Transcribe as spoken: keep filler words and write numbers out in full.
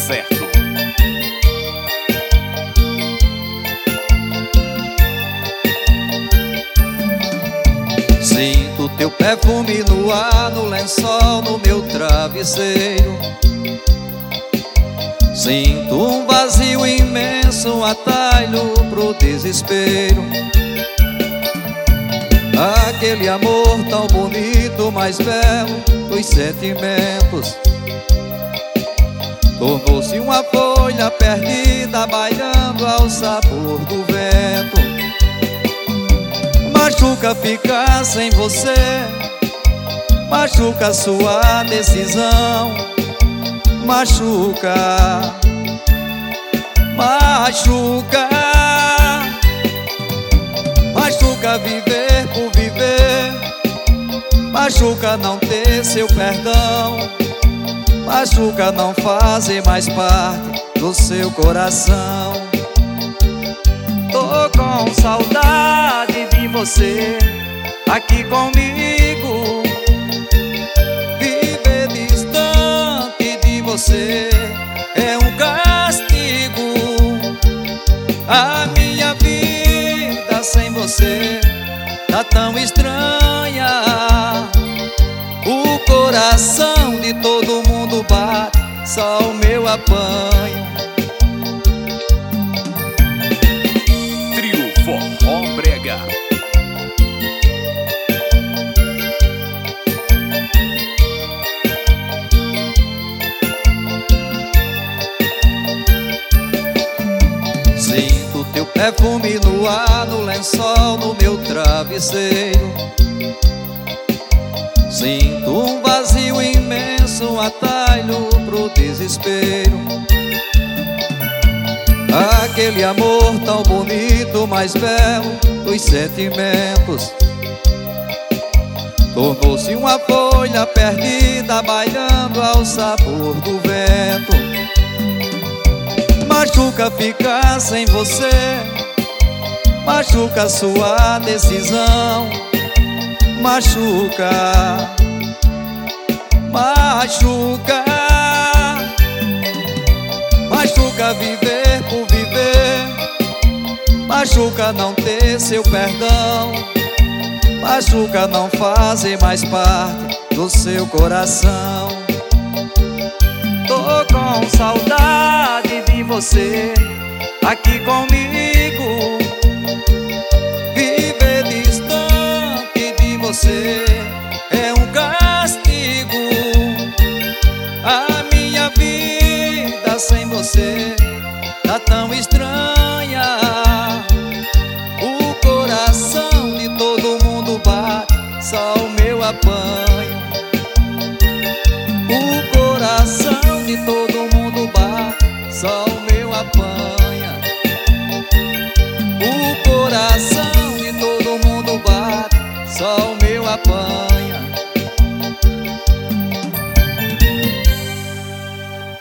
certo. Sinto teu perfume no ar, no lençol, no meu travesseiro. Sinto um vazio imenso, um atalho pro desespero. Aquele amor tão bonito, mais belo dos sentimentos, tornou-se uma folha perdida, bailando ao sabor do vento. Machuca ficar sem você, machuca sua decisão. Machuca, machuca, machuca viver por viver, machuca não ter seu perdão, machuca não fazer mais parte do seu coração. Tô com saudade de você aqui comigo. Viver distante de você é um castigo. A minha vida sem você tá tão estranha. O coração de todo mundo bate, só o meu apanha. Trio Forró Brega. Sinto teu perfume no ar, no lençol, no meu travesseiro. Sinto um vazio imenso, um atalho pro desespero. Aquele amor tão bonito, mais belo dos sentimentos, tornou-se uma folha perdida, bailando ao sabor do vento. Machuca ficar sem você, machuca sua decisão. Machuca, machuca, machuca viver por viver, machuca não ter seu perdão, machuca não fazer mais parte do seu coração. Tô com saudade de você aqui comigo. Viver distante de você é um castigo. A minha vida sem você tá tão estranha. O coração de todo mundo bate, só o meu apanha. O coração de todo mundo bate, só o meu apanha. O coração de todo mundo bate, só o meu apanha.